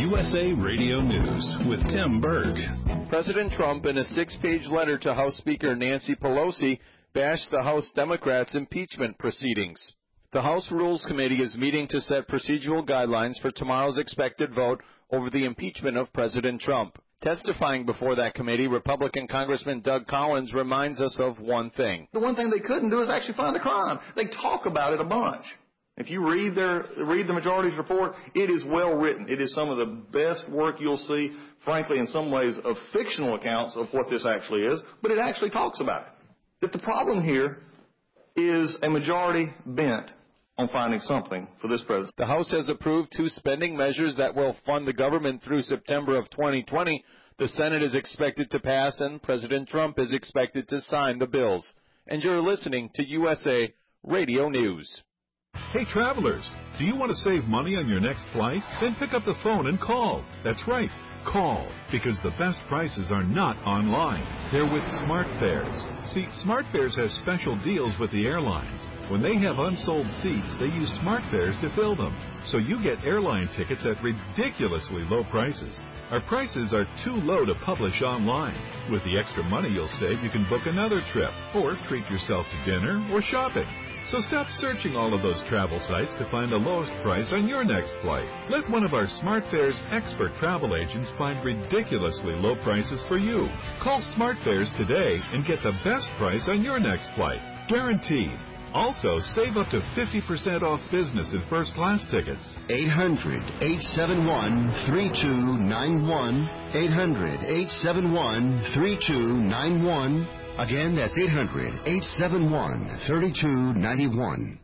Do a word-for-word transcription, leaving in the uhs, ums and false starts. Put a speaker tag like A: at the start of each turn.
A: U S A Radio News with Tim Berg.
B: President Trump, in a six-page letter to House Speaker Nancy Pelosi, bashed the House Democrats' impeachment proceedings. The House Rules Committee is meeting to set procedural guidelines for tomorrow's expected vote over the impeachment of President Trump. Testifying before that committee, Republican Congressman Doug Collins reminds us of one thing.
C: The one thing they couldn't do is actually find the crime. They talk about it a bunch. If you read their read the majority's report, it is well written. It is some of the best work you'll see, frankly, in some ways, of fictional accounts of what this actually is, but it actually talks about it. That the problem here is a majority bent on finding something for this president.
B: The House has approved two spending measures that will fund the government through September of twenty twenty. The Senate is expected to pass, and President Trump is expected to sign the bills. And you're listening to U S A Radio News.
D: Hey, travelers, do you want to save money on your next flight? Then pick up the phone and call. That's right, call, because the best prices are not online. They're with SmartFares. See, SmartFares has special deals with the airlines. When they have unsold seats, they use SmartFares to fill them. So you get airline tickets at ridiculously low prices. Our prices are too low to publish online. With the extra money you'll save, you can book another trip or treat yourself to dinner or shopping. So stop searching all of those travel sites to find the lowest price on your next flight. Let one of our SmartFares expert travel agents find ridiculously low prices for you. Call SmartFares today and get the best price on your next flight. Guaranteed. Also, save up to fifty percent off business and first class tickets.
E: eight hundred, eight seven one, three two nine one. eight hundred, eight seven one, three two nine one. Again, that's eight hundred, eight seven one, three two nine one.